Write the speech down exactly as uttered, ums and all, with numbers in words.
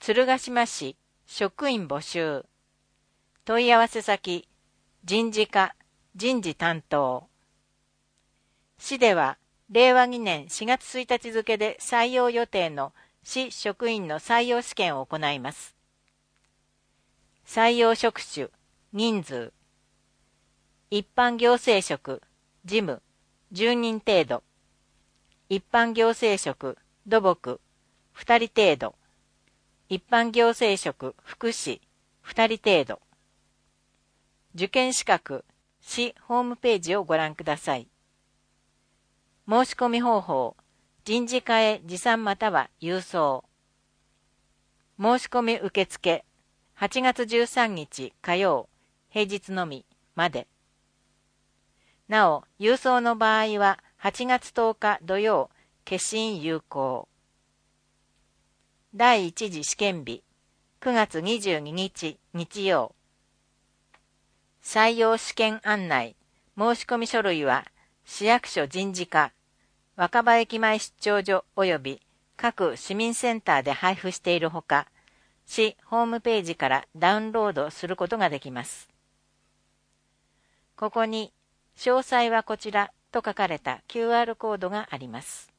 鶴ヶ島市職員募集。問い合わせ先、人事課、人事担当。市では、れいわにねんしがつついたち付で採用予定の市職員の採用試験を行います。採用職種、人数。一般行政職、事務、じゅうにん程度。一般行政職、土木、ふたり程度。一般行政職、福祉、ふたり程度。受験資格、市ホームページをご覧ください。申し込み方法、人事課へ持参または郵送。申し込み受付、はちがつじゅうさんにち火曜、平日のみまで。なお、郵送の場合ははちがつとおか土曜、消印有効。第一次試験日、くがつにじゅうににち日曜。採用試験案内、申し込み書類は、市役所人事課、若葉駅前出張所及び各市民センターで配布しているほか、市ホームページからダウンロードすることができます。ここに、詳細はこちらと書かれた キューアール コードがあります。